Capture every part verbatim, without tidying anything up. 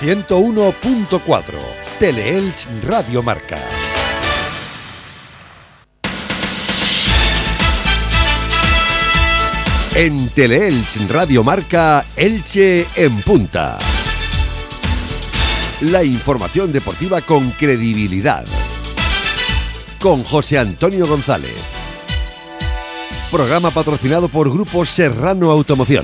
ciento uno punto cuatro, Teleelch Radio Marca. En Teleelch Radio Marca, Elche en punta. La información deportiva con credibilidad. Con José Antonio González. Programa patrocinado por Grupo Serrano Automoción.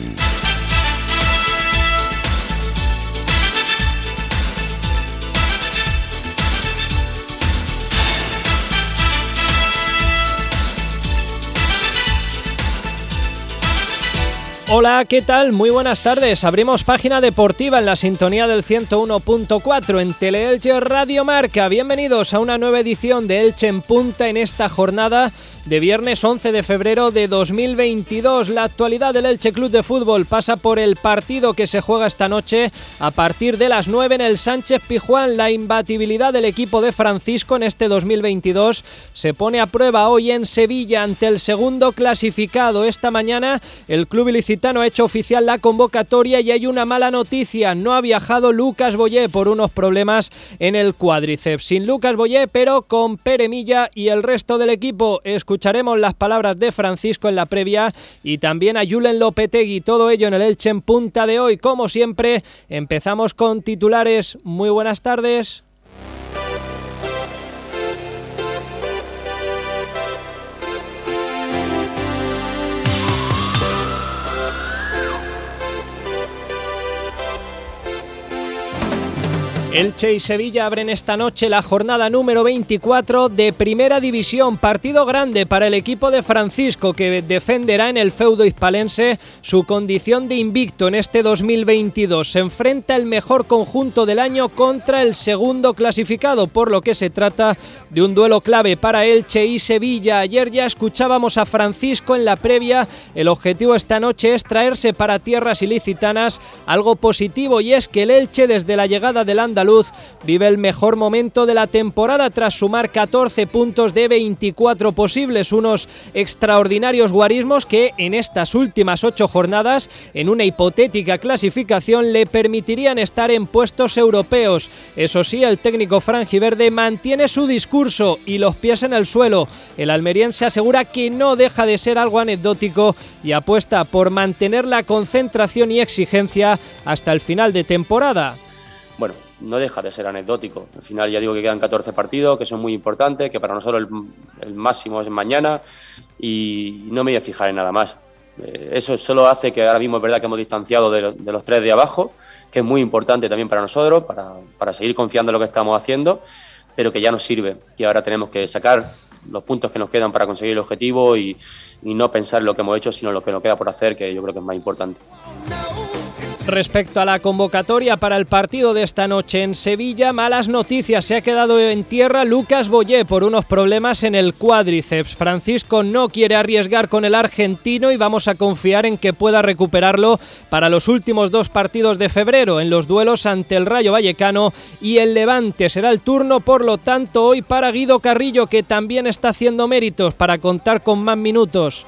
Hola, ¿qué tal? Muy buenas tardes. Abrimos página deportiva en la sintonía del ciento uno punto cuatro en Teleelch Radio Marca. Bienvenidos a una nueva edición de Elche en Punta en esta jornada de viernes once de febrero de dos mil veintidós. La actualidad del Elche Club de Fútbol pasa por el partido que se juega esta noche a partir de las nueve en el Sánchez Pizjuán. La imbatibilidad del equipo de Francisco en este dos mil veintidós se pone a prueba hoy en Sevilla ante el segundo clasificado. Esta mañana el club ilicitano ha hecho oficial la convocatoria y hay una mala noticia. No ha viajado Lucas Boyé por unos problemas en el cuádriceps. Sin Lucas Boyé, pero con Pere Milla y el resto del equipo. Escucharemos las palabras de Francisco en la previa y también a Julen Lopetegui. Todo ello en el Elche en Punta de hoy. Como siempre, empezamos con titulares. Muy buenas tardes. Elche y Sevilla abren esta noche la jornada número veinticuatro de Primera División. Partido grande para el equipo de Francisco, que defenderá en el feudo hispalense su condición de invicto en este dos mil veintidós. Se enfrenta el mejor conjunto del año contra el segundo clasificado, por lo que se trata de un duelo clave para Elche y Sevilla. Ayer ya escuchábamos a Francisco en la previa. El objetivo esta noche es traerse para tierras ilicitanas algo positivo, y es que el Elche, desde la llegada del andaluz, vive el mejor momento de la temporada tras sumar catorce puntos de veinticuatro posibles, unos extraordinarios guarismos que en estas últimas ocho jornadas, en una hipotética clasificación, le permitirían estar en puestos europeos. Eso sí, el técnico franjiverde mantiene su discurso y los pies en el suelo. El almeriense asegura que no deja de ser algo anecdótico y apuesta por mantener la concentración y exigencia hasta el final de temporada. Bueno, no deja de ser anecdótico. Al final ya digo que quedan catorce partidos, que son muy importantes, que para nosotros el, el máximo es mañana y no me voy a fijar en nada más. Eh, eso solo hace que ahora mismo es verdad que hemos distanciado de, de los tres de abajo, que es muy importante también para nosotros, para, para seguir confiando en lo que estamos haciendo, pero que ya nos sirve, que ahora tenemos que sacar los puntos que nos quedan para conseguir el objetivo y, y no pensar en lo que hemos hecho, sino en lo que nos queda por hacer, que yo creo que es más importante. Respecto a la convocatoria para el partido de esta noche en Sevilla, malas noticias. Se ha quedado en tierra Lucas Boyé por unos problemas en el cuádriceps. Francisco no quiere arriesgar con el argentino y vamos a confiar en que pueda recuperarlo para los últimos dos partidos de febrero, en los duelos ante el Rayo Vallecano y el Levante. Será el turno, por lo tanto, hoy para Guido Carrillo, que también está haciendo méritos para contar con más minutos.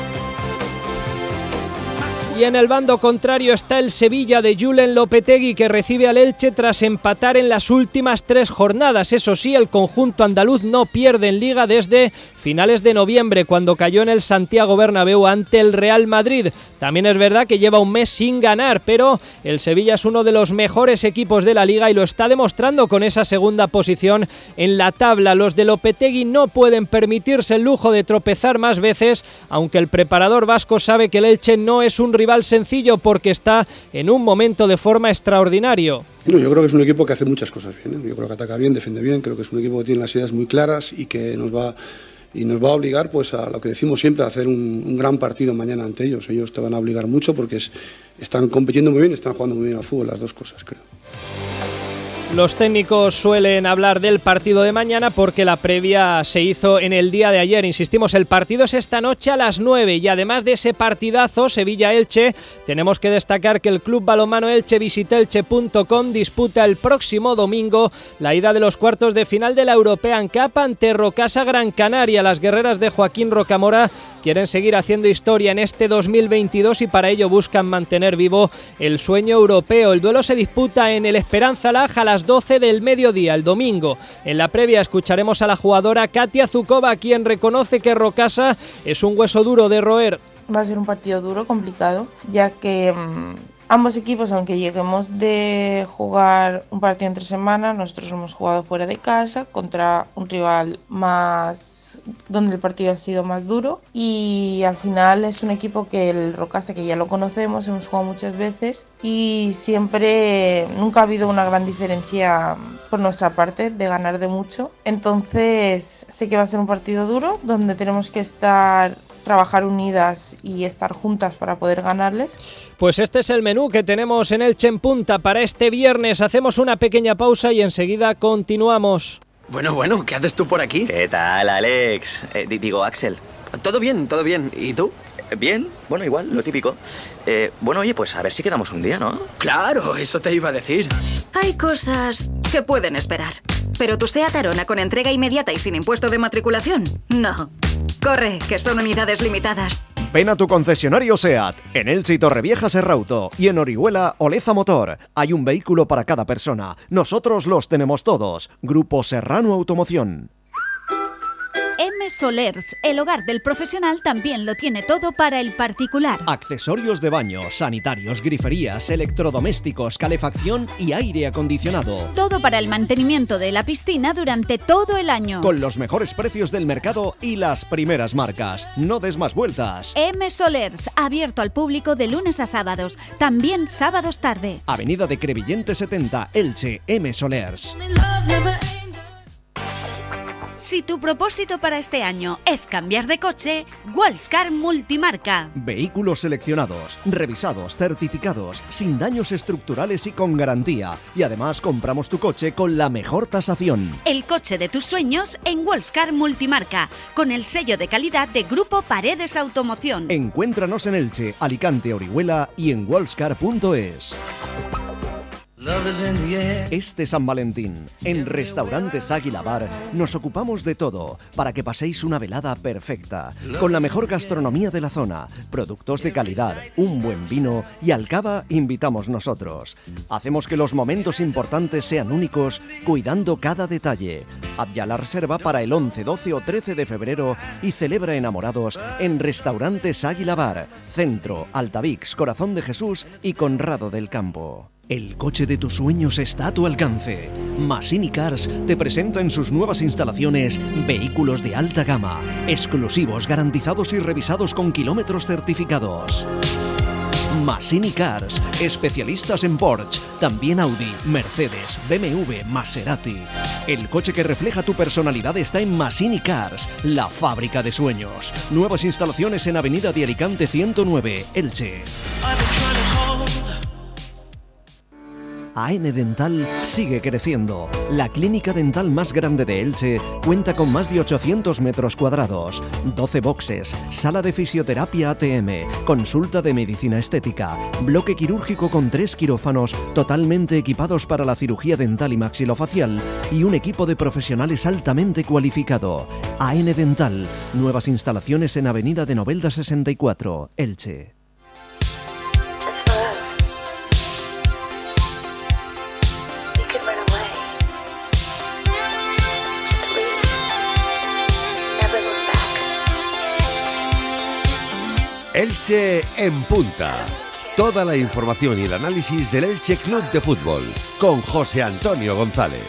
Y en el bando contrario está el Sevilla de Julen Lopetegui, que recibe al Elche tras empatar en las últimas tres jornadas. Eso sí, el conjunto andaluz no pierde en Liga desde finales de noviembre, cuando cayó en el Santiago Bernabéu ante el Real Madrid. También es verdad que lleva un mes sin ganar, pero el Sevilla es uno de los mejores equipos de la Liga y lo está demostrando con esa segunda posición en la tabla. Los de Lopetegui no pueden permitirse el lujo de tropezar más veces, aunque el preparador vasco sabe que el Elche no es un rival sencillo porque está en un momento de forma extraordinario. No, yo creo que es un equipo que hace muchas cosas bien, ¿eh? Yo creo que ataca bien, defiende bien, creo que es un equipo que tiene las ideas muy claras y que nos va y nos va a obligar, pues, a lo que decimos siempre, a hacer un, un gran partido mañana ante ellos. Ellos te van a obligar mucho porque es, están compitiendo muy bien, están jugando muy bien al fútbol, las dos cosas, creo. Los técnicos suelen hablar del partido de mañana porque la previa se hizo en el día de ayer. Insistimos, el partido es esta noche a las nueve y además de ese partidazo Sevilla-Elche, tenemos que destacar que el Club Balonmano Elche Visitelche punto com disputa el próximo domingo la ida de los cuartos de final de la European Cup ante Rocasa Gran Canaria. Las guerreras de Joaquín Rocamora quieren seguir haciendo historia en este dos mil veintidós y para ello buscan mantener vivo el sueño europeo. El duelo se disputa en el Esperanza Laja a las doce del mediodía, el domingo. En la previa escucharemos a la jugadora Katia Zukova, quien reconoce que Rocasa es un hueso duro de roer. Va a ser un partido duro, complicado, ya que mmm, ambos equipos, aunque lleguemos de jugar un partido entre semana, nosotros hemos jugado fuera de casa contra un rival más donde el partido ha sido más duro, y al final es un equipo que el Rocasa, que ya lo conocemos, hemos jugado muchas veces y siempre, nunca ha habido una gran diferencia por nuestra parte de ganar de mucho. Entonces sé que va a ser un partido duro donde tenemos que estar trabajar unidas y estar juntas para poder ganarles. Pues este es el menú que tenemos en Elche en Punta para este viernes. Hacemos una pequeña pausa y enseguida continuamos. Bueno, bueno, ¿qué haces tú por aquí? ¿Qué tal, Alex? Eh, digo, Axel. Todo bien, todo bien. ¿Y tú? Bien, bueno, igual, lo típico. Eh, bueno, oye, pues a ver si quedamos un día, ¿no? Claro, eso te iba a decir. Hay cosas que pueden esperar. ¿Pero tu SEAT Arona con entrega inmediata y sin impuesto de matriculación? No. Corre, que son unidades limitadas. Ven a tu concesionario SEAT, en Elche y Torrevieja Serrauto, y en Orihuela Oleza Motor. Hay un vehículo para cada persona. Nosotros los tenemos todos. Grupo Serrano Automoción. M Solers, el hogar del profesional, también lo tiene todo para el particular. Accesorios de baño, sanitarios, griferías, electrodomésticos, calefacción y aire acondicionado. Todo para el mantenimiento de la piscina durante todo el año. Con los mejores precios del mercado y las primeras marcas. No des más vueltas. M Solers, abierto al público de lunes a sábados, también sábados tarde. Avenida de Crevillente setenta, Elche, M Solers. Si tu propósito para este año es cambiar de coche, Wallscar Multimarca. Vehículos seleccionados, revisados, certificados, sin daños estructurales y con garantía. Y además compramos tu coche con la mejor tasación. El coche de tus sueños en Wallscar Multimarca, con el sello de calidad de Grupo Paredes Automoción. Encuéntranos en Elche, Alicante, Orihuela y en wallscar punto es. Este San Valentín, en Restaurantes Águila Bar, nos ocupamos de todo para que paséis una velada perfecta, con la mejor gastronomía de la zona, productos de calidad, un buen vino y al cava invitamos nosotros. Hacemos que los momentos importantes sean únicos, cuidando cada detalle. Haz ya la reserva para el once, doce o trece de febrero y celebra enamorados en Restaurantes Águila Bar, Centro, Altavix, Corazón de Jesús y Conrado del Campo. El coche de tus sueños está a tu alcance. Masini Cars te presenta en sus nuevas instalaciones vehículos de alta gama, exclusivos, garantizados y revisados con kilómetros certificados. Masini Cars, especialistas en Porsche, también Audi, Mercedes, B M W, Maserati. El coche que refleja tu personalidad está en Masini Cars, la fábrica de sueños. Nuevas instalaciones en Avenida de Alicante ciento nueve, Elche. A N Dental sigue creciendo. La clínica dental más grande de Elche cuenta con más de ochocientos metros cuadrados, doce boxes, sala de fisioterapia A T M, consulta de medicina estética, bloque quirúrgico con tres quirófanos totalmente equipados para la cirugía dental y maxilofacial y un equipo de profesionales altamente cualificado. A N Dental, nuevas instalaciones en Avenida de Novelda sesenta y cuatro, Elche. Elche en Punta. Toda la información y el análisis del Elche Club de Fútbol con José Antonio González.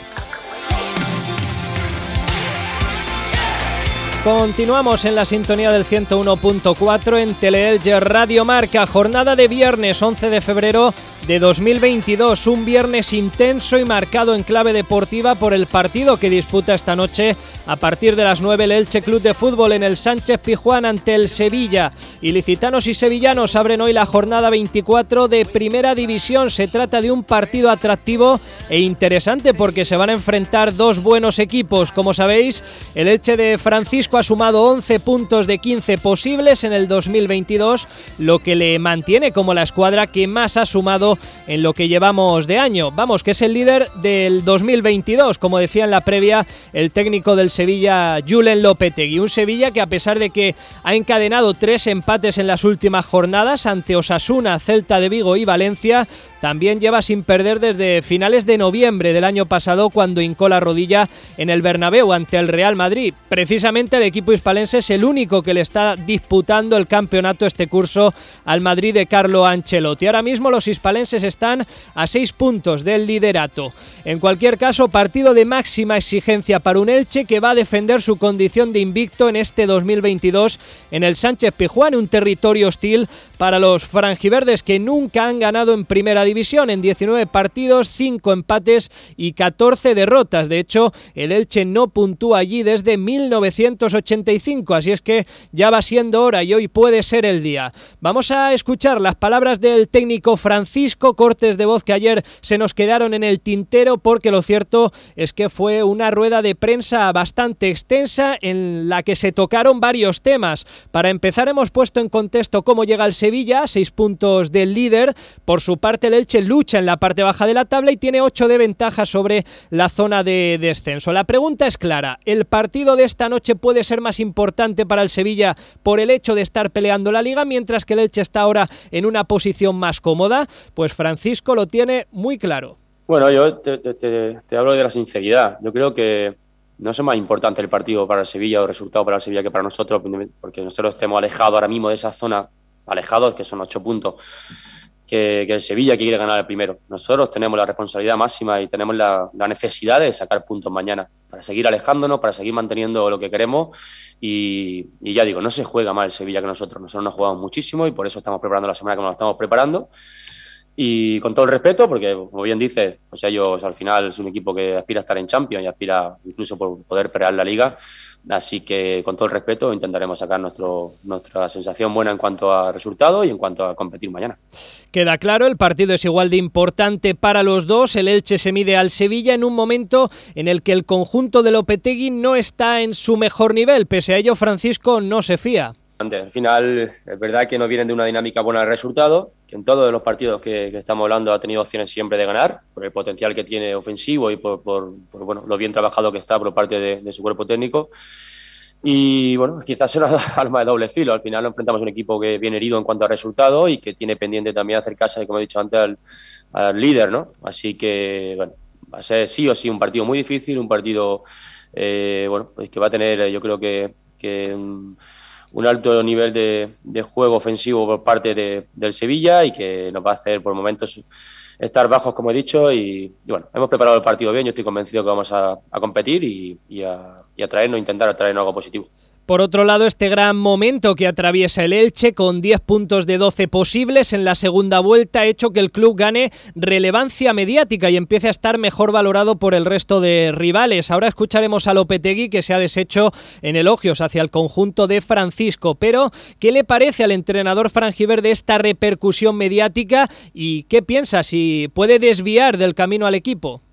Continuamos en la sintonía del ciento uno punto cuatro en Teleelche Radio Marca. Jornada de viernes once de febrero de dos mil veintidós, un viernes intenso y marcado en clave deportiva por el partido que disputa esta noche a partir de las nueve el Elche Club de Fútbol en el Sánchez Pizjuán ante el Sevilla. Ilicitanos y sevillanos abren hoy la jornada veinticuatro de Primera División. Se trata de un partido atractivo e interesante porque se van a enfrentar dos buenos equipos. Como sabéis, el Elche de Francisco ha sumado once puntos de quince posibles en el dos mil veintidós, lo que le mantiene como la escuadra que más ha sumado marcado en lo que llevamos de año. Vamos, que es el líder del dos mil veintidós, como decía en la previa el técnico del Sevilla, Julen Lopetegui. Un Sevilla que, a pesar de que ha encadenado tres empates en las últimas jornadas ante Osasuna, Celta de Vigo y Valencia, también lleva sin perder desde finales de noviembre del año pasado, cuando hincó la rodilla en el Bernabéu ante el Real Madrid. Precisamente el equipo hispalense es el único que le está disputando el campeonato este curso al Madrid de Carlo Ancelotti. Ahora mismo los hispalenses están a seis puntos del liderato. En cualquier caso, partido de máxima exigencia para un Elche que va a defender su condición de invicto en este dos mil veintidós en el Sánchez Pizjuán, un territorio hostil para los franjiverdes, que nunca han ganado en primera división. En diecinueve partidos, cinco empates y catorce derrotas. De hecho, el Elche no puntúa allí desde mil novecientos ochenta y cinco, así es que ya va siendo hora y hoy puede ser el día. Vamos a escuchar las palabras del técnico Francisco, cortes de voz que ayer se nos quedaron en el tintero, porque lo cierto es que fue una rueda de prensa bastante extensa en la que se tocaron varios temas. Para empezar, hemos puesto en contexto cómo llega el Sevilla, seis puntos del líder. Por su parte, el Elche lucha en la parte baja de la tabla y tiene ocho de ventaja sobre la zona de descenso. La pregunta es clara: ¿el partido de esta noche puede ser más importante para el Sevilla por el hecho de estar peleando la Liga, mientras que el Elche está ahora en una posición más cómoda? Pues Francisco lo tiene muy claro. Bueno, yo te, te, te hablo de la sinceridad. Yo creo que no es más importante el partido para el Sevilla o el resultado para el Sevilla que para nosotros, porque nosotros estemos alejados ahora mismo de esa zona, alejados, que son ocho puntos, que, que el Sevilla que quiere ganar el primero. Nosotros tenemos la responsabilidad máxima y tenemos la, la necesidad de sacar puntos mañana, para seguir alejándonos, para seguir manteniendo lo que queremos. Y, y ya digo, no se juega más el Sevilla que nosotros. Nosotros nos jugamos muchísimo y por eso estamos preparando la semana como nos estamos preparando. Y con todo el respeto, porque como bien dices, pues ellos al final es un equipo que aspira a estar en Champions y aspira incluso por poder pelear la Liga, así que con todo el respeto intentaremos sacar nuestro, nuestra sensación buena en cuanto a resultados y en cuanto a competir mañana. Queda claro, el partido es igual de importante para los dos. El Elche se mide al Sevilla en un momento en el que el conjunto de Lopetegui no está en su mejor nivel. Pese a ello, Francisco no se fía. Al final es verdad que no vienen de una dinámica buena de resultados, que en todos los partidos que, que estamos hablando ha tenido opciones siempre de ganar, por el potencial que tiene ofensivo y por, por, por bueno, lo bien trabajado que está por parte de, de su cuerpo técnico. Y bueno, quizás sea una arma de doble filo. Al final nos enfrentamos a un equipo que viene herido en cuanto a resultados y que tiene pendiente también acercarse, como he dicho antes, al, al líder, ¿no? Así que bueno, va a ser sí o sí un partido muy difícil, un partido eh, bueno, pues que va a tener, yo creo que, que un, un alto nivel de, de juego ofensivo por parte de, del Sevilla y que nos va a hacer por momentos estar bajos, como he dicho, y, y bueno, hemos preparado el partido bien. Yo estoy convencido que vamos a, a competir y, y, a, y a traernos, intentar atraernos algo positivo. Por otro lado, este gran momento que atraviesa el Elche, con diez puntos de doce posibles en la segunda vuelta, ha hecho que el club gane relevancia mediática y empiece a estar mejor valorado por el resto de rivales. Ahora escucharemos a Lopetegui, que se ha deshecho en elogios hacia el conjunto de Francisco. Pero, ¿qué le parece al entrenador franjiverde esta repercusión mediática y qué piensa, si puede desviar del camino al equipo?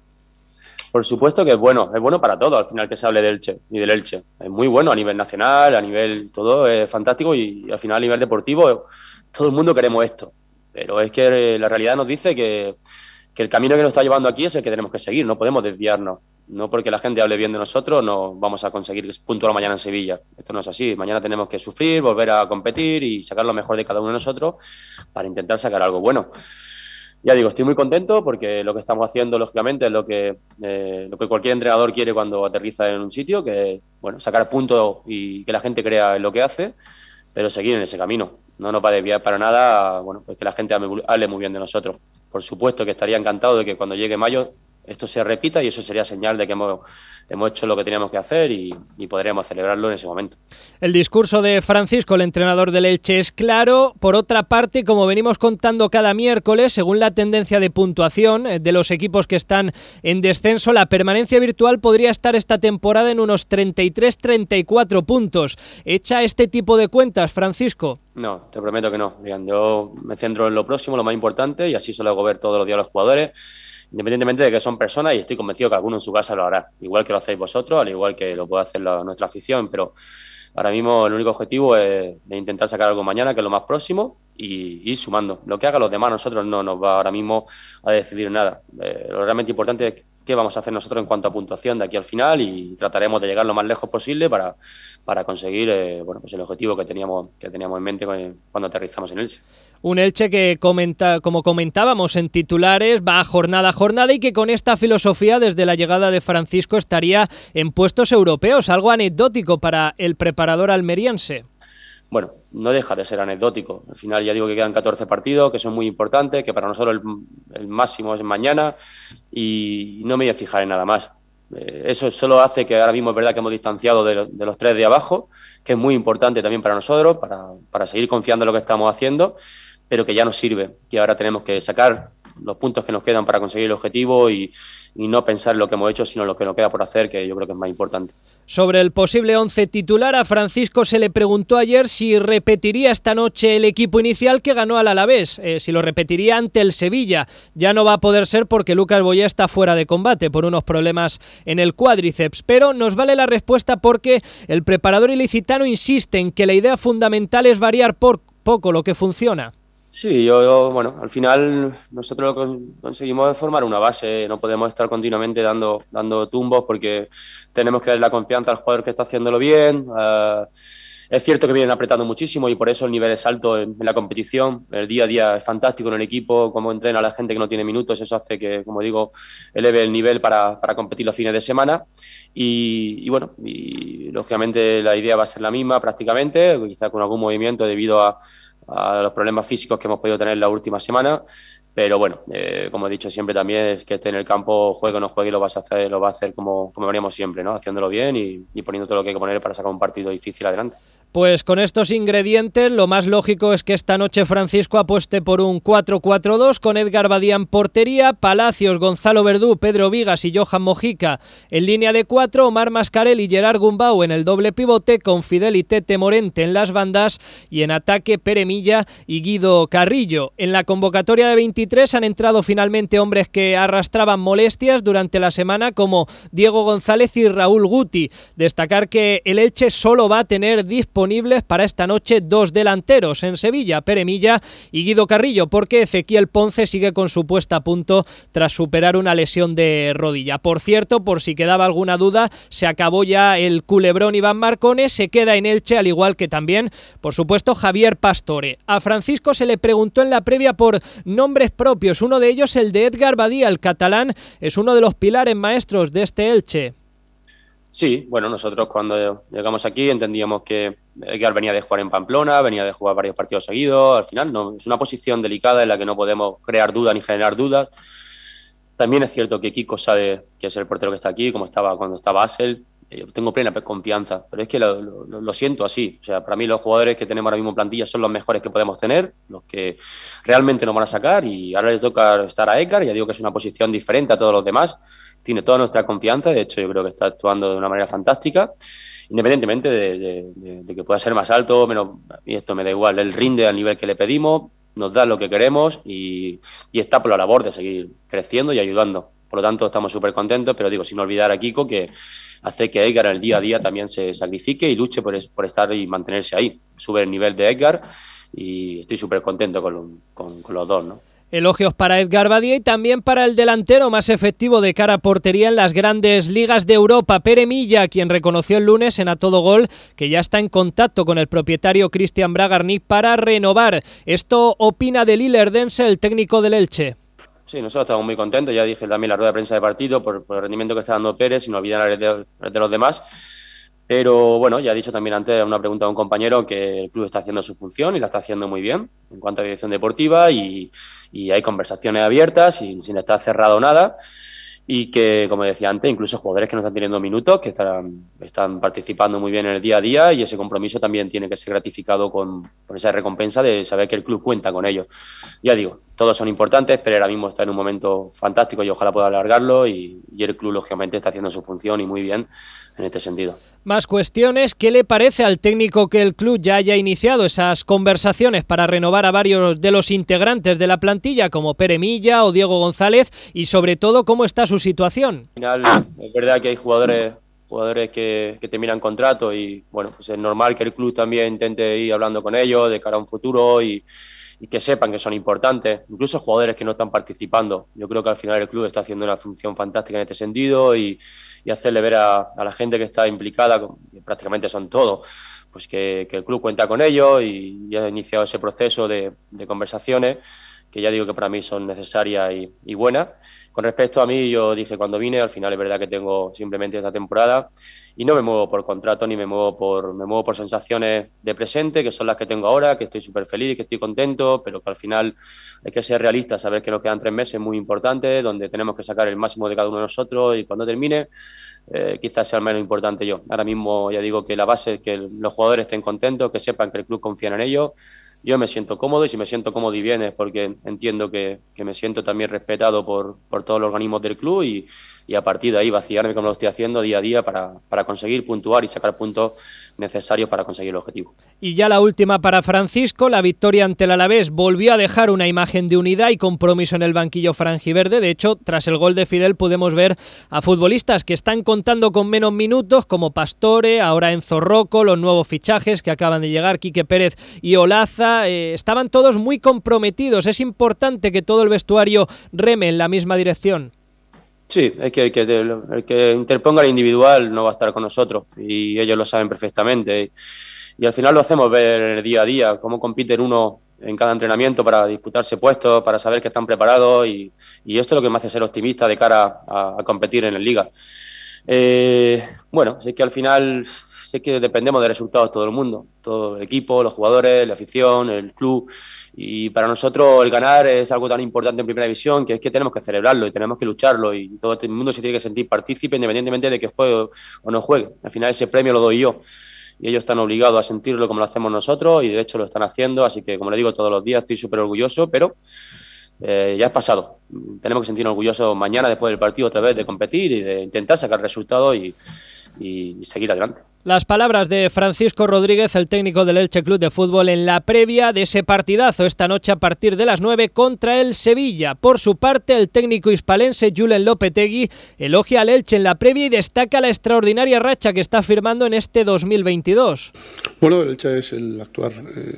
Por supuesto que es bueno, es bueno para todo al final que se hable del Elche y del Elche. Es muy bueno a nivel nacional, a nivel todo, es fantástico y al final a nivel deportivo todo el mundo queremos esto. Pero es que la realidad nos dice que, que el camino que nos está llevando aquí es el que tenemos que seguir, no podemos desviarnos. No porque la gente hable bien de nosotros no vamos a conseguir puntuar mañana en Sevilla. Esto no es así. Mañana tenemos que sufrir, volver a competir y sacar lo mejor de cada uno de nosotros para intentar sacar algo bueno. Ya digo, estoy muy contento porque lo que estamos haciendo, lógicamente, es lo que, eh, lo que cualquier entrenador quiere cuando aterriza en un sitio, que es bueno, sacar puntos y que la gente crea en lo que hace, pero seguir en ese camino. No nos va a desviar para nada, bueno, pues que la gente hable muy bien de nosotros. Por supuesto que estaría encantado de que cuando llegue mayo esto se repita y eso sería señal de que hemos, hemos hecho lo que teníamos que hacer y, y podríamos celebrarlo en ese momento. El discurso de Francisco, el entrenador del Elche, es claro. Por otra parte, como venimos contando cada miércoles, según la tendencia de puntuación de los equipos que están en descenso, la permanencia virtual podría estar esta temporada en unos treinta y tres a treinta y cuatro puntos. ¿Echa este tipo de cuentas, Francisco? No, te prometo que no. Bien, yo me centro en lo próximo, lo más importante, y así se lo hago ver todos los días a los jugadores, independientemente de que son personas, y estoy convencido que alguno en su casa lo hará, igual que lo hacéis vosotros, al igual que lo puede hacer la, nuestra afición, pero ahora mismo el único objetivo es de intentar sacar algo mañana, que es lo más próximo, y ir sumando. Lo que hagan los demás, nosotros no nos va ahora mismo a decidir nada. Eh, lo realmente importante es qué vamos a hacer nosotros en cuanto a puntuación de aquí al final, y trataremos de llegar lo más lejos posible para, para conseguir eh, bueno, pues el objetivo que teníamos, que teníamos en mente cuando aterrizamos en Elche. Un Elche que, comenta, como comentábamos en titulares, va jornada a jornada y que con esta filosofía desde la llegada de Francisco estaría en puestos europeos, algo anecdótico para el preparador almeriense. Bueno, no deja de ser anecdótico. Al final ya digo que quedan catorce partidos, que son muy importantes, que para nosotros el, el máximo es mañana, y no me voy a fijar en nada más. Eh, eso solo hace que ahora mismo es verdad que hemos distanciado de, lo, de los tres de abajo, que es muy importante también para nosotros, para, para seguir confiando en lo que estamos haciendo, pero que ya nos sirve, que ahora tenemos que sacar los puntos que nos quedan para conseguir el objetivo y, y no pensar en lo que hemos hecho, sino en lo que nos queda por hacer, que yo creo que es más importante. Sobre el posible once titular, a Francisco se le preguntó ayer si repetiría esta noche el equipo inicial que ganó al Alavés, eh, si lo repetiría ante el Sevilla. Ya no va a poder ser porque Lucas Boyé está fuera de combate por unos problemas en el cuádriceps, pero nos vale la respuesta porque el preparador ilicitano insiste en que la idea fundamental es variar por poco lo que funciona. Sí, yo, yo, bueno, al final nosotros lo que conseguimos es formar una base, no podemos estar continuamente dando, dando tumbos porque tenemos que darle la confianza al jugador que está haciéndolo bien. Uh, es cierto que vienen apretando muchísimo y por eso el nivel es alto en, en la competición, el día a día es fantástico en el equipo, cómo entrena a la gente que no tiene minutos, eso hace que, como digo, eleve el nivel para, para competir los fines de semana y, y bueno, y lógicamente la idea va a ser la misma prácticamente, quizá con algún movimiento debido a a los problemas físicos que hemos podido tener la última semana, pero bueno, eh, como he dicho siempre también es que esté en el campo, juegue o no juegue, lo vas a hacer, lo va a hacer como, como veníamos siempre, ¿no? Haciéndolo bien y, y poniendo todo lo que hay que poner para sacar un partido difícil adelante. Pues con estos ingredientes lo más lógico es que esta noche Francisco apueste por un cuatro cuatro dos con Edgar Badía en portería, Palacios, Gonzalo Verdú, Pedro Vigas y Johan Mojica en línea de cuatro, Omar Mascarell y Gerard Gumbau en el doble pivote con Fidel y Tete Morente en las bandas y en ataque Pere Milla y Guido Carrillo. En la convocatoria de veintitrés han entrado finalmente hombres que arrastraban molestias durante la semana como Diego González y Raúl Guti. Destacar que el Elche solo va a tener disponibles para esta noche dos delanteros en Sevilla, Pere Milla y Guido Carrillo, porque Ezequiel Ponce sigue con su puesta a punto tras superar una lesión de rodilla. Por cierto, por si quedaba alguna duda, se acabó ya el culebrón Iván Marcone, se queda en Elche, al igual que también, por supuesto, Javier Pastore. A Francisco se le preguntó en la previa por nombres propios, uno de ellos el de Edgar Badía, el catalán, es uno de los pilares maestros de este Elche. Sí, bueno, nosotros cuando llegamos aquí entendíamos que Edgar venía de jugar en Pamplona, venía de jugar varios partidos seguidos, al final no, es una posición delicada en la que no podemos crear dudas ni generar dudas. También es cierto que Kiko sabe que es el portero que está aquí, como estaba cuando estaba Asel, yo tengo plena confianza, pero es que lo, lo, lo siento así, o sea, para mí los jugadores que tenemos ahora mismo en plantilla son los mejores que podemos tener, los que realmente nos van a sacar y ahora le toca estar a Edgar, ya digo que es una posición diferente a todos los demás, tiene toda nuestra confianza, de hecho yo creo que está actuando de una manera fantástica, independientemente de, de, de, de que pueda ser más alto, menos, y esto me da igual, él rinde al nivel que le pedimos, nos da lo que queremos y, y está por la labor de seguir creciendo y ayudando. Por lo tanto, estamos súper contentos, pero digo, sin olvidar a Kiko que hace que Edgar en el día a día también se sacrifique y luche por, por estar y mantenerse ahí. Sube el nivel de Edgar y estoy súper contento con, con, con los dos, ¿no? Elogios para Edgar Badía y también para el delantero más efectivo de cara a portería en las grandes ligas de Europa, Pere Milla, quien reconoció el lunes en A Todo Gol que ya está en contacto con el propietario Cristian Bragarnik para renovar. Esto opina de Lillerdense, el técnico del Elche. Sí, nosotros estamos muy contentos, ya dije también la rueda de prensa de partido por, por el rendimiento que está dando Pérez, sin olvidar el de, el de los demás. Pero bueno, ya he dicho también antes una pregunta de un compañero que el club está haciendo su función y la está haciendo muy bien en cuanto a dirección deportiva y, y hay conversaciones abiertas y sin estar cerrado nada. Y que, como decía antes, incluso jugadores que no están teniendo minutos, que están, están participando muy bien en el día a día y ese compromiso también tiene que ser gratificado con, con esa recompensa de saber que el club cuenta con ellos. Ya digo, todos son importantes, pero ahora mismo está en un momento fantástico y ojalá pueda alargarlo y, y el club lógicamente está haciendo su función y muy bien en este sentido. Más cuestiones, ¿qué le parece al técnico que el club ya haya iniciado esas conversaciones para renovar a varios de los integrantes de la plantilla como Pere Milla o Diego González y sobre todo cómo está su situación? Al final es verdad que hay jugadores jugadores que, que terminan contrato y bueno, pues es normal que el club también intente ir hablando con ellos de cara a un futuro y y que sepan que son importantes, incluso jugadores que no están participando. Yo creo que al final el club está haciendo una función fantástica en este sentido y, y hacerle ver a, a la gente que está implicada, que prácticamente son todos, pues que, que el club cuenta con ellos y, y ha iniciado ese proceso de, de conversaciones que ya digo que para mí son necesarias y, y buenas. Con respecto a mí, yo dije cuando vine, al final es verdad que tengo simplemente esta temporada y no me muevo por contrato ni me muevo por me muevo por sensaciones de presente, que son las que tengo ahora, que estoy súper feliz, que estoy contento, pero que al final hay que ser realistas, saber que nos quedan tres meses muy importantes, donde tenemos que sacar el máximo de cada uno de nosotros y cuando termine, eh, quizás sea el menos importante yo. Ahora mismo ya digo que la base es que los jugadores estén contentos, que sepan que el club confía en ellos. Yo me siento cómodo y si me siento cómodo y bien es porque entiendo que, que me siento también respetado por, por todos los organismos del club y, y a partir de ahí vaciarme como lo estoy haciendo día a día para, para conseguir puntuar y sacar puntos necesarios para conseguir el objetivo. Y ya la última para Francisco, la victoria ante el Alavés volvió a dejar una imagen de unidad y compromiso en el banquillo franjiverde. De hecho, tras el gol de Fidel podemos ver a futbolistas que están contando con menos minutos como Pastore, ahora Enzo Rocco, los nuevos fichajes que acaban de llegar, Quique Pérez y Olaza. Eh, estaban todos muy comprometidos. Es importante que todo el vestuario reme en la misma dirección. Sí, es que el, que el que interponga el individual no va a estar con nosotros y ellos lo saben perfectamente. Y al final lo hacemos ver día a día, cómo compiten uno en cada entrenamiento para disputarse puestos, para saber que están preparados y, y esto es lo que me hace ser optimista de cara a, a competir en la Liga. Eh, bueno, sé que al final sé que dependemos de resultados todo el mundo, todo el equipo, los jugadores, la afición, el club y para nosotros el ganar es algo tan importante en Primera División que es que tenemos que celebrarlo y tenemos que lucharlo y todo el mundo se tiene que sentir partícipe independientemente de que juegue o no juegue. Al final ese premio lo doy yo y ellos están obligados a sentirlo como lo hacemos nosotros y de hecho lo están haciendo, así que como le digo todos los días estoy súper orgulloso, pero Eh, ya es pasado. Tenemos que sentirnos orgullosos mañana después del partido otra vez de competir y de intentar sacar resultados y, y seguir adelante. Las palabras de Francisco Rodríguez, el técnico del Elche Club de Fútbol, en la previa de ese partidazo esta noche a partir de las nueve contra el Sevilla. Por su parte, el técnico hispalense Julen Lopetegui elogia al Elche en la previa y destaca la extraordinaria racha que está firmando en este dos mil veintidós. Bueno, el Elche es el actual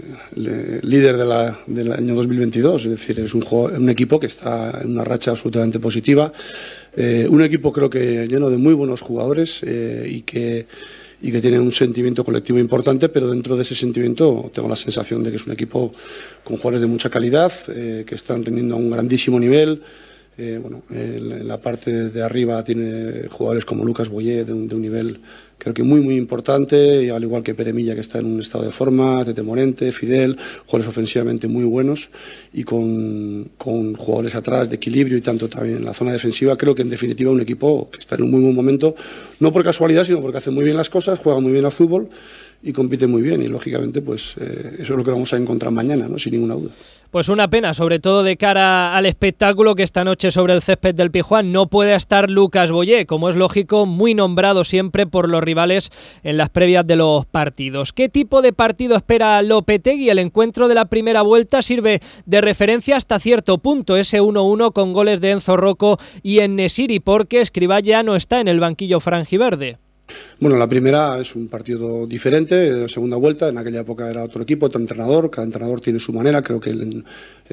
eh, líder de la, del año dos mil veintidós, es decir, es un, juego, un equipo que está en una racha absolutamente positiva, eh, un equipo creo que lleno de muy buenos jugadores eh, y que y que tiene un sentimiento colectivo importante, pero dentro de ese sentimiento tengo la sensación de que es un equipo con jugadores de mucha calidad, eh, que están rendiendo a un grandísimo nivel. Eh, bueno, en la parte de arriba tiene jugadores como Lucas Boyé de un, de un nivel creo que muy muy importante, y al igual que Pere Milla, que está en un estado de forma, Tete Morente, Fidel, jugadores ofensivamente muy buenos y con, con jugadores atrás de equilibrio y tanto también en la zona defensiva. Creo que en definitiva un equipo que está en un muy buen momento, no por casualidad, sino porque hace muy bien las cosas, juega muy bien al fútbol y compite muy bien, y lógicamente pues eh, eso es lo que vamos a encontrar mañana, ¿no? Sin ninguna duda. Pues una pena, sobre todo de cara al espectáculo que esta noche sobre el césped del Pizjuán no puede estar Lucas Boyé, como es lógico, muy nombrado siempre por los rivales en las previas de los partidos. ¿Qué tipo de partido espera Lopetegui? El encuentro de la primera vuelta sirve de referencia hasta cierto punto, ese uno uno con goles de Enzo Rocco y En-Nesyri, porque Escribá ya no está en el banquillo franjiverde. Bueno, la primera es un partido diferente, la segunda vuelta, en aquella época era otro equipo, otro entrenador, cada entrenador tiene su manera, creo que el,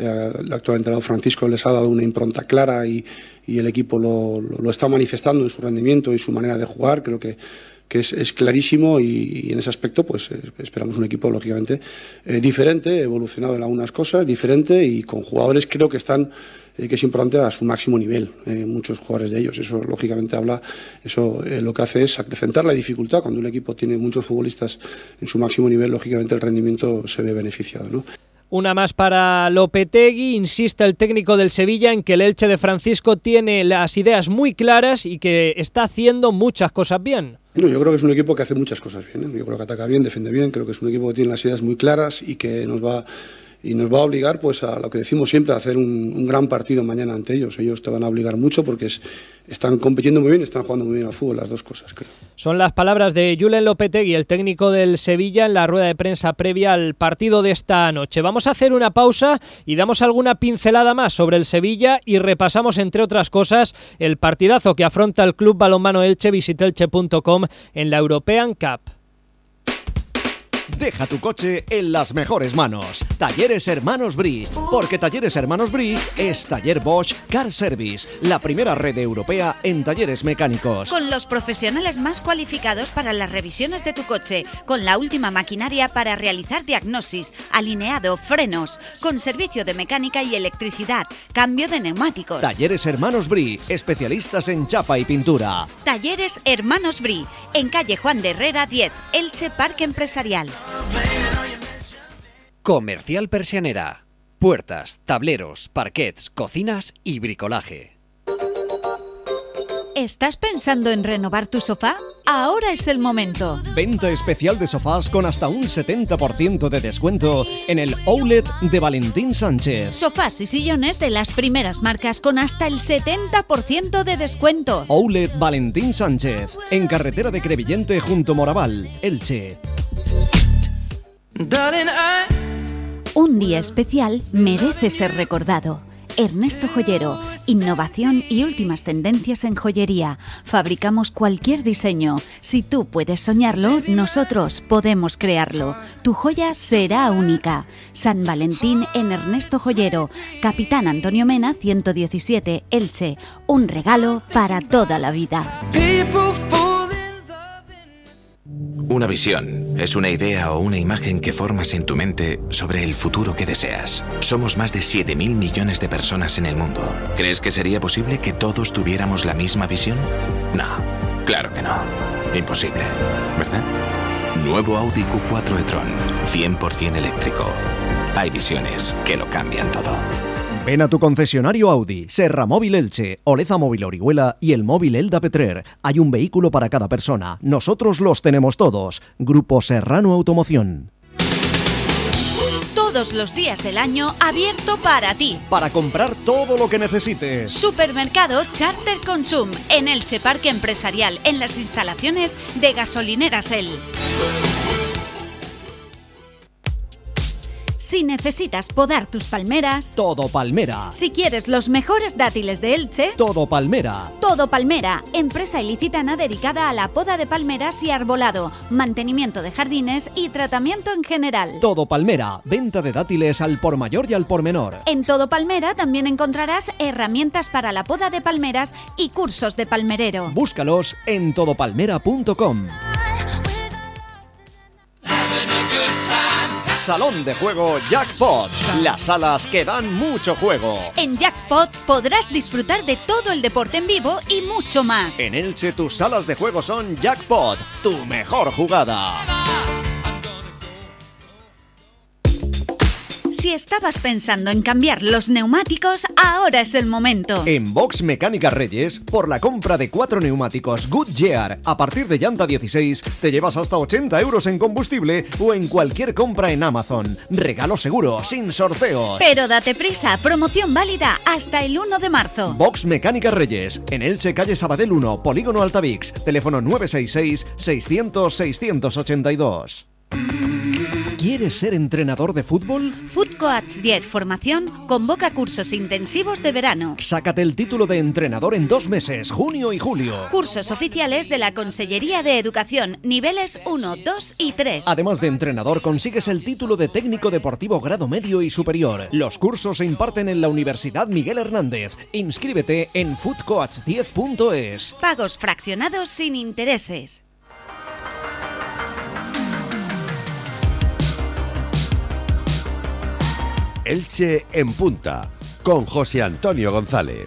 el actual entrenador Francisco les ha dado una impronta clara y, y el equipo lo, lo, lo está manifestando en su rendimiento y su manera de jugar, creo que que es, es clarísimo y, y en ese aspecto pues eh, esperamos un equipo lógicamente eh, diferente, evolucionado en algunas cosas, diferente y con jugadores creo que están, eh, que es importante, a su máximo nivel, eh, muchos jugadores de ellos, eso lógicamente habla, eso eh, lo que hace es acrecentar la dificultad. Cuando un equipo tiene muchos futbolistas en su máximo nivel, lógicamente el rendimiento se ve beneficiado, ¿no? Una más para Lopetegui. Insiste el técnico del Sevilla en que el Elche de Francisco tiene las ideas muy claras y que está haciendo muchas cosas bien. No, yo creo que es un equipo que hace muchas cosas bien, ¿eh? Yo creo que ataca bien, defiende bien, creo que es un equipo que tiene las ideas muy claras y que nos va y nos va a obligar pues a lo que decimos siempre, a hacer un, un gran partido mañana ante ellos. Ellos te van a obligar mucho porque es, están compitiendo muy bien, están jugando muy bien al fútbol, las dos cosas, creo. Son las palabras de Julen Lopetegui, el técnico del Sevilla, en la rueda de prensa previa al partido de esta noche. Vamos a hacer una pausa y damos alguna pincelada más sobre el Sevilla y repasamos, entre otras cosas, el partidazo que afronta el Club Balonmano Elche, visitelche punto com, en la European Cup. Deja tu coche en las mejores manos. Talleres Hermanos Brie, porque Talleres Hermanos Brie es Taller Bosch Car Service, la primera red europea en talleres mecánicos. Con los profesionales más cualificados para las revisiones de tu coche, con la última maquinaria para realizar diagnosis, alineado, frenos, con servicio de mecánica y electricidad, cambio de neumáticos. Talleres Hermanos Brie, especialistas en chapa y pintura. Talleres Hermanos Brie, en calle Juan de Herrera diez, Elche Parque Empresarial. Comercial Persianera. Puertas, tableros, parquets, cocinas y bricolaje. ¿Estás pensando en renovar tu sofá? Ahora es el momento. Venta especial de sofás con hasta un setenta por ciento de descuento en el Outlet de Valentín Sánchez. Sofás y sillones de las primeras marcas con hasta el setenta por ciento de descuento. Outlet Valentín Sánchez, en carretera de Crevillente junto Moraval, Elche. Un día especial merece ser recordado. Ernesto Joyero, innovación y últimas tendencias en joyería. Fabricamos cualquier diseño. Si tú puedes soñarlo, nosotros podemos crearlo. Tu joya será única. San Valentín en Ernesto Joyero. Capitán Antonio Mena, ciento diecisiete, Elche. Un regalo para toda la vida. Una visión es una idea o una imagen que formas en tu mente sobre el futuro que deseas. Somos más de siete mil millones de personas en el mundo. ¿Crees que sería posible que todos tuviéramos la misma visión? No, claro que no. Imposible, ¿verdad? Nuevo Audi Q cuatro e-tron, cien por ciento eléctrico. Hay visiones que lo cambian todo. Ven a tu concesionario Audi, Serra Móvil Elche, Oleza Móvil Orihuela y el móvil Elda Petrer. Hay un vehículo para cada persona. Nosotros los tenemos todos. Grupo Serrano Automoción. Todos los días del año abierto para ti. Para comprar todo lo que necesites. Supermercado Charter Consum en Elche Parque Empresarial, en las instalaciones de Gasolineras El. Si necesitas podar tus palmeras, Todo Palmera. Si quieres los mejores dátiles de Elche, Todo Palmera. Todo Palmera, empresa ilicitana dedicada a la poda de palmeras y arbolado, mantenimiento de jardines y tratamiento en general. Todo Palmera, venta de dátiles al por mayor y al por menor. En Todo Palmera también encontrarás herramientas para la poda de palmeras y cursos de palmerero. Búscalos en todo palmera punto com. Salón de juego Jackpot, las salas que dan mucho juego. En Jackpot podrás disfrutar de todo el deporte en vivo y mucho más. En Elche tus salas de juego son Jackpot, tu mejor jugada. Si estabas pensando en cambiar los neumáticos, ahora es el momento. En Box Mecánica Reyes, por la compra de cuatro neumáticos Goodyear a partir de llanta dieciséis, te llevas hasta ochenta euros en combustible o en cualquier compra en Amazon. Regalo seguro, sin sorteos. Pero date prisa, promoción válida hasta el uno de marzo. Box Mecánica Reyes, en Elche, calle Sabadell uno, Polígono Altavix, teléfono nueve seis seis, seiscientos, seiscientos ochenta y dos. ¿Quieres ser entrenador de fútbol? Footcoach diez Formación convoca cursos intensivos de verano. Sácate el título de entrenador en dos meses, junio y julio. Cursos oficiales de la Consellería de Educación, niveles uno, dos y tres. Además de entrenador, consigues el título de técnico deportivo grado medio y superior. Los cursos se imparten en la Universidad Miguel Hernández. Inscríbete en footcoach diez punto es. Pagos fraccionados sin intereses. Elche en Punta, con José Antonio González.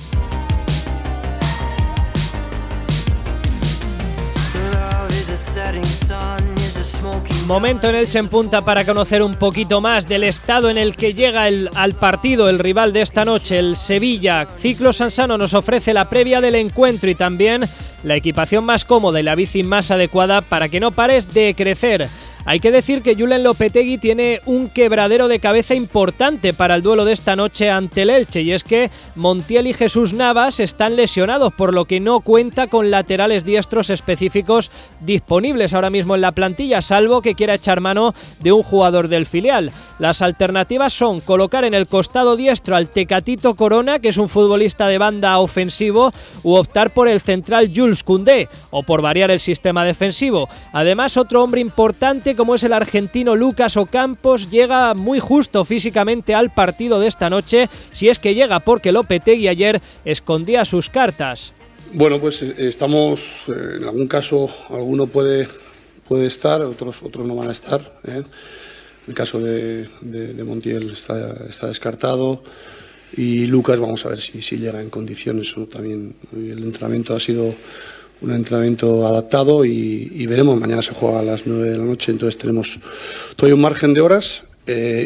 Momento en Elche en Punta para conocer un poquito más del estado en el que llega el, al partido el rival de esta noche, el Sevilla. Ciclo Sansano nos ofrece la previa del encuentro y también la equipación más cómoda y la bici más adecuada para que no pares de crecer. Hay que decir que Julen Lopetegui tiene un quebradero de cabeza importante para el duelo de esta noche ante el Elche, y es que Montiel y Jesús Navas están lesionados, por lo que no cuenta con laterales diestros específicos disponibles ahora mismo en la plantilla, salvo que quiera echar mano de un jugador del filial. Las alternativas son colocar en el costado diestro al Tecatito Corona, que es un futbolista de banda ofensivo, u optar por el central Jules Koundé, o por variar el sistema defensivo. Además, otro hombre importante como es el argentino Lucas Ocampos, llega muy justo físicamente al partido de esta noche, si es que llega, porque Lopetegui ayer escondía sus cartas. Bueno, pues eh, estamos, eh, en algún caso, alguno puede, puede estar, otros, otros no van a estar, ¿eh? El caso de, de, de Montiel está, está descartado. Y Lucas, vamos a ver si, si llega en condiciones, ¿no? También el entrenamiento ha sido un entrenamiento adaptado y, y veremos. Mañana se juega a las nueve de la noche, entonces tenemos todavía un margen de horas eh,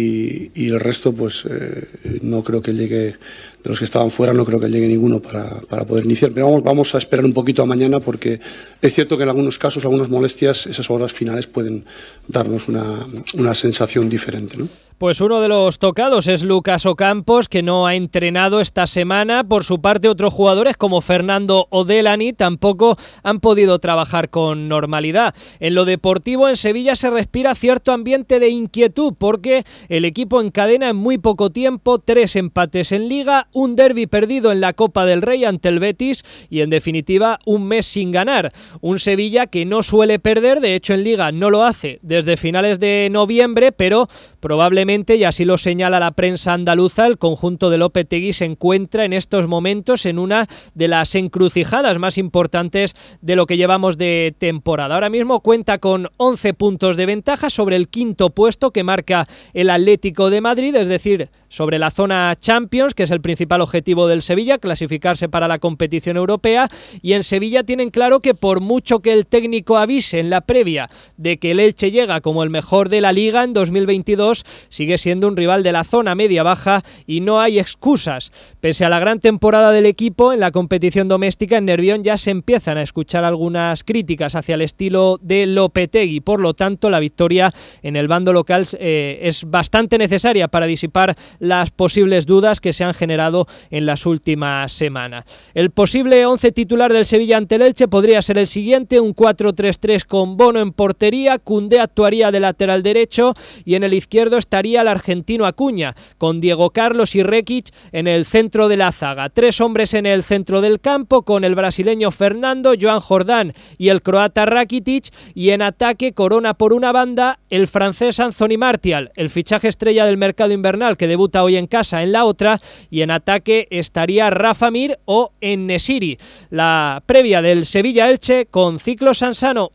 y, y el resto, pues eh, no creo que llegue, de los que estaban fuera, no creo que llegue ninguno para, para poder iniciar. Pero vamos, vamos a esperar un poquito a mañana, porque es cierto que en algunos casos, algunas molestias, esas horas finales pueden darnos una, una sensación diferente, ¿no? Pues uno de los tocados es Lucas Ocampos, que no ha entrenado esta semana. Por su parte, otros jugadores como Fernando o Delaney tampoco han podido trabajar con normalidad. En lo deportivo, en Sevilla se respira cierto ambiente de inquietud, porque el equipo encadena en muy poco tiempo tres empates en Liga, un derbi perdido en la Copa del Rey ante el Betis y, en definitiva, un mes sin ganar. Un Sevilla que no suele perder, de hecho en Liga no lo hace desde finales de noviembre, pero probablemente, y así lo señala la prensa andaluza, el conjunto de Lopetegui se encuentra en estos momentos en una de las encrucijadas más importantes de lo que llevamos de temporada. Ahora mismo cuenta con once puntos de ventaja sobre el quinto puesto que marca el Atlético de Madrid, es decir, sobre la zona Champions, que es el principal objetivo del Sevilla, clasificarse para la competición europea, y en Sevilla tienen claro que por mucho que el técnico avise en la previa de que el Elche llega como el mejor de la Liga en dos mil veintidós, sigue siendo un rival de la zona media-baja y no hay excusas. Pese a la gran temporada del equipo en la competición doméstica, en Nervión ya se empiezan a escuchar algunas críticas hacia el estilo de Lopetegui. Por lo tanto, la victoria en el bando local eh, es bastante necesaria para disipar las posibles dudas que se han generado en las últimas semanas. El posible once titular del Sevilla ante el Elche podría ser el siguiente: un cuatro tres tres con Bono en portería, Koundé actuaría de lateral derecho y en el izquierdo estaría el argentino Acuña, con Diego Carlos y Rekic en el centro de la zaga. Tres hombres en el centro del campo, con el brasileño Fernando, Joan Jordán y el croata Rakitic, y en ataque Corona por una banda, el francés Anthony Martial, el fichaje estrella del mercado invernal que debuta hoy en casa, en la otra, y en ataque estaría Rafa Mir o En-Nesyri. La previa del Sevilla-Elche con Ciclos Sansano.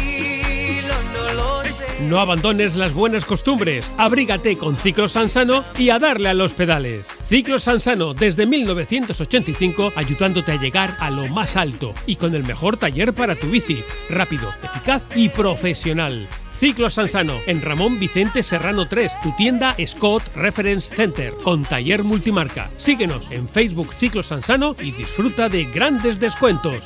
No abandones las buenas costumbres, abrígate con Ciclos Sansano y a darle a los pedales. Ciclos Sansano, desde mil novecientos ochenta y cinco, ayudándote a llegar a lo más alto y con el mejor taller para tu bici, rápido, eficaz y profesional. Ciclos Sansano, en Ramón Vicente Serrano tres, tu tienda Scott Reference Center, con taller multimarca. Síguenos en Facebook Ciclos Sansano y disfruta de grandes descuentos.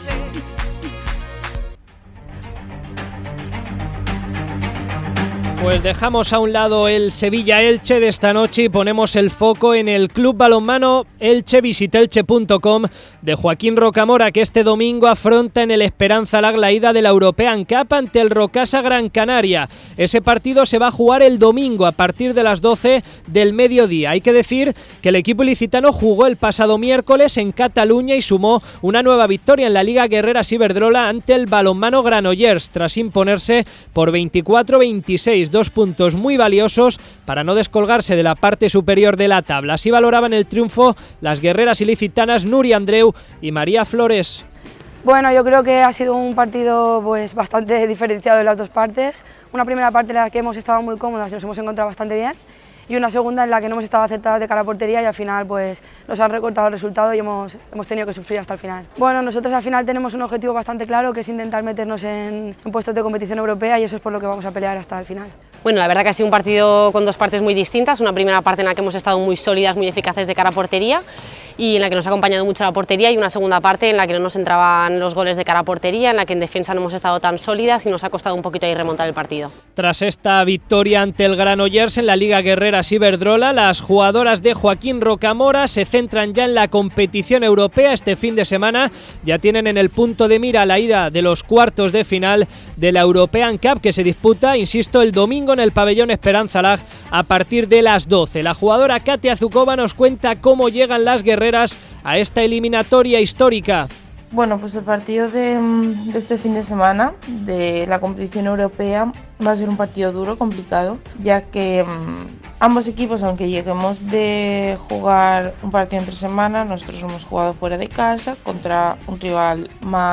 Pues dejamos a un lado el Sevilla-Elche de esta noche y ponemos el foco en el Club Balonmano Elche, visitelche punto com, de Joaquín Rocamora, que este domingo afronta en el Esperanza Lag la ida de la European Cup ante el Rocasa Gran Canaria. Ese partido se va a jugar el domingo a partir de las doce del mediodía. Hay que decir que el equipo ilicitano jugó el pasado miércoles en Cataluña y sumó una nueva victoria en la Liga Guerreras Iberdrola ante el Balonmano Granollers, tras imponerse por veinticuatro veintiséis. Dos puntos muy valiosos para no descolgarse de la parte superior de la tabla. Así valoraban el triunfo las guerreras ilicitanas Nuria Andreu y María Flores. Bueno, yo creo que ha sido un partido pues bastante diferenciado en las dos partes. Una primera parte en la que hemos estado muy cómodas y nos hemos encontrado bastante bien, y una segunda en la que no hemos estado acertadas de cara a portería y al final pues nos han recortado el resultado y hemos, hemos tenido que sufrir hasta el final. Bueno, nosotros al final tenemos un objetivo bastante claro, que es intentar meternos en, en puestos de competición europea, y eso es por lo que vamos a pelear hasta el final. Bueno, la verdad que ha sido un partido con dos partes muy distintas. Una primera parte en la que hemos estado muy sólidas, muy eficaces de cara a portería y en la que nos ha acompañado mucho la portería, y una segunda parte en la que no nos entraban los goles de cara a portería, en la que en defensa no hemos estado tan sólidas y nos ha costado un poquito ahí remontar el partido. Tras esta victoria ante el Granollers en la Liga Guerreras Iberdrola, las jugadoras de Joaquín Rocamora se centran ya en la competición europea. Este fin de semana ya tienen en el punto de mira la ida de los cuartos de final de la European Cup, que se disputa, insisto, el domingo en el pabellón Esperanza Lag a partir de las doce. La jugadora Katia Zukova nos cuenta cómo llegan las guerreras a esta eliminatoria histórica. Bueno, pues el partido de, de este fin de semana de la competición europea va a ser un partido duro, complicado, ya que mmm, ambos equipos, aunque lleguemos de jugar un partido entre semana, nosotros hemos jugado fuera de casa contra un rival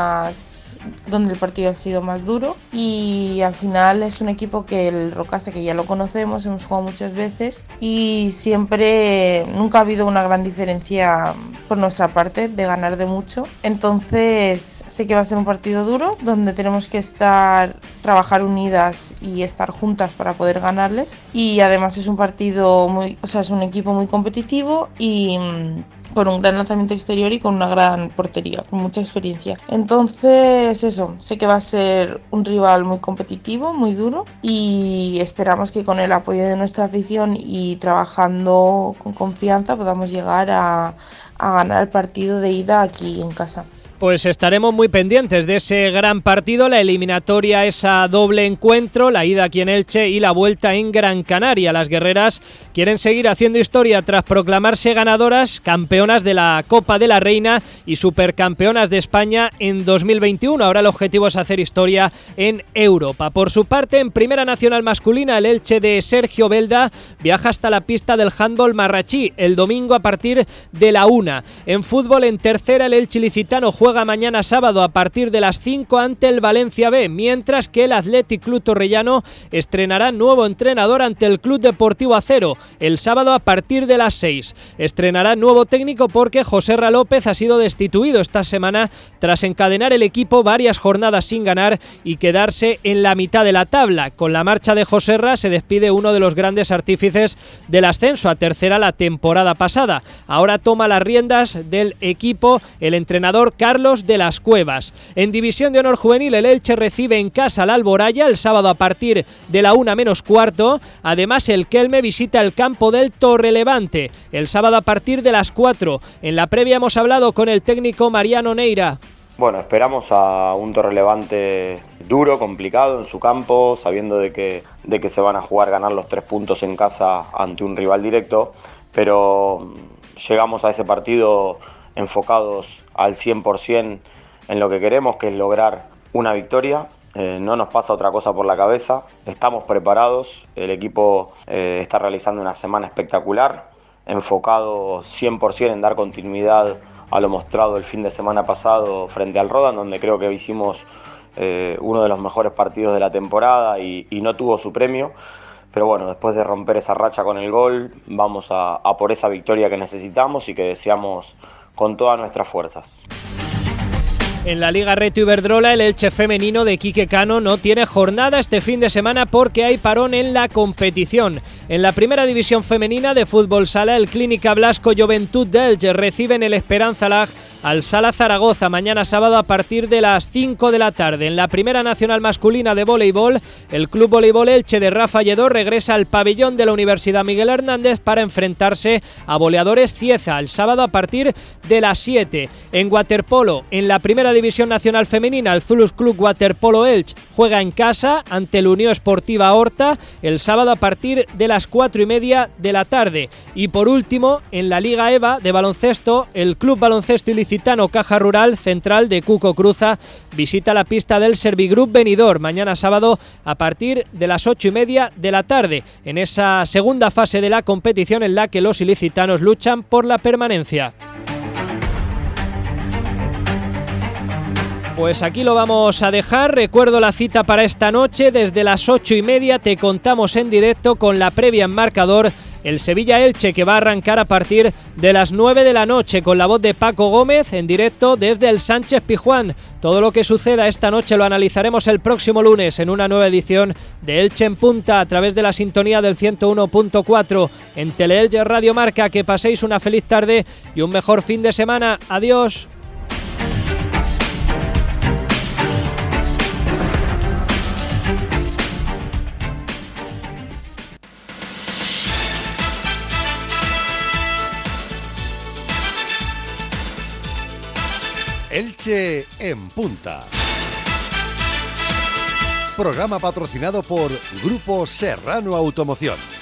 más donde el partido ha sido más duro, y al final es un equipo que el Rocasa, que ya lo conocemos, hemos jugado muchas veces y siempre, nunca ha habido una gran diferencia por nuestra parte de ganar de mucho. Entonces sé que va a ser un partido duro donde tenemos que estar, trabajar unidas y estar juntas para poder ganarles, y además es un partido muy, o sea, es un equipo muy competitivo y con un gran lanzamiento exterior y con una gran portería, con mucha experiencia. Entonces eso, sé que va a ser un rival muy competitivo, muy duro, y esperamos que con el apoyo de nuestra afición y trabajando con confianza podamos llegar a, a ganar el partido de ida aquí en casa. Pues estaremos muy pendientes de ese gran partido, la eliminatoria, esa doble encuentro, la ida aquí en Elche y la vuelta en Gran Canaria. Las guerreras quieren seguir haciendo historia tras proclamarse ganadoras, campeonas de la Copa de la Reina y supercampeonas de España en dos mil veintiuno. Ahora el objetivo es hacer historia en Europa. Por su parte, en Primera Nacional Masculina, el Elche de Sergio Belda viaja hasta la pista del handball Marrachí el domingo a partir de la una. En fútbol, en Tercera, el Elche ilicitano juega mañana sábado a partir de las cinco ante el Valencia B, mientras que el Athletic Club Torrellano estrenará nuevo entrenador ante el Club Deportivo Acero el sábado a partir de las seis. Estrenará nuevo técnico porque Joserra López ha sido destituido esta semana tras encadenar el equipo varias jornadas sin ganar y quedarse en la mitad de la tabla. Con la marcha de Joserra se despide uno de los grandes artífices del ascenso a Tercera la temporada pasada. Ahora toma las riendas del equipo el entrenador Carlos Carlos de las Cuevas. En División de Honor Juvenil, el Elche recibe en casa al Alboraya el sábado a partir de la una menos cuarto. Además, el Kelme visita el campo del Torrelevante el sábado a partir de las cuatro. En la previa hemos hablado con el técnico Mariano Neira. Bueno, esperamos a un Torrelevante duro, complicado en su campo, sabiendo de que, de que se van a jugar ganar los tres puntos en casa ante un rival directo, pero llegamos a ese partido enfocados al cien por ciento en lo que queremos, que es lograr una victoria. Eh, no nos pasa otra cosa por la cabeza, estamos preparados, el equipo eh, está realizando una semana espectacular, enfocado cien por ciento en dar continuidad a lo mostrado el fin de semana pasado frente al Rodan, donde creo que hicimos eh, uno de los mejores partidos de la temporada y, y no tuvo su premio. Pero bueno, después de romper esa racha con el gol, vamos a, a por esa victoria que necesitamos y que deseamos con todas nuestras fuerzas. En la Liga Reto Iberdrola, el Elche femenino de Quique Cano no tiene jornada este fin de semana porque hay parón en la competición. En la primera división femenina de fútbol sala, el Clínica Blasco Juventud de Elche recibe en el Esperanza Lag al Sala Zaragoza mañana sábado a partir de las cinco de la tarde. En la primera nacional masculina de voleibol, el Club Voleibol Elche de Rafa Lledó regresa al pabellón de la Universidad Miguel Hernández para enfrentarse a Voleadores Cieza el sábado a partir de las siete. En waterpolo, en la primera división nacional femenina, el Zulus Club Waterpolo Elche juega en casa ante el Unión Esportiva Horta el sábado a partir de las cuatro y media de la tarde. Y por último, en la Liga EVA de baloncesto, el Club Baloncesto Ilicitano Caja Rural Central de Cuco Cruza visita la pista del Servigroup Benidorm mañana sábado a partir de las ocho y media de la tarde, en esa segunda fase de la competición en la que los ilicitanos luchan por la permanencia. Pues aquí lo vamos a dejar. Recuerdo la cita para esta noche. Desde las ocho y media te contamos en directo con la previa en marcador el Sevilla-Elche, que va a arrancar a partir de las nueve de la noche con la voz de Paco Gómez en directo desde el Sánchez Pizjuán. Todo lo que suceda esta noche lo analizaremos el próximo lunes en una nueva edición de Elche en Punta a través de la sintonía del ciento uno punto cuatro en Teleelch Radio Marca. Que paséis una feliz tarde y un mejor fin de semana. Adiós. Elche en Punta. Programa patrocinado por Grupo Serrano Automoción.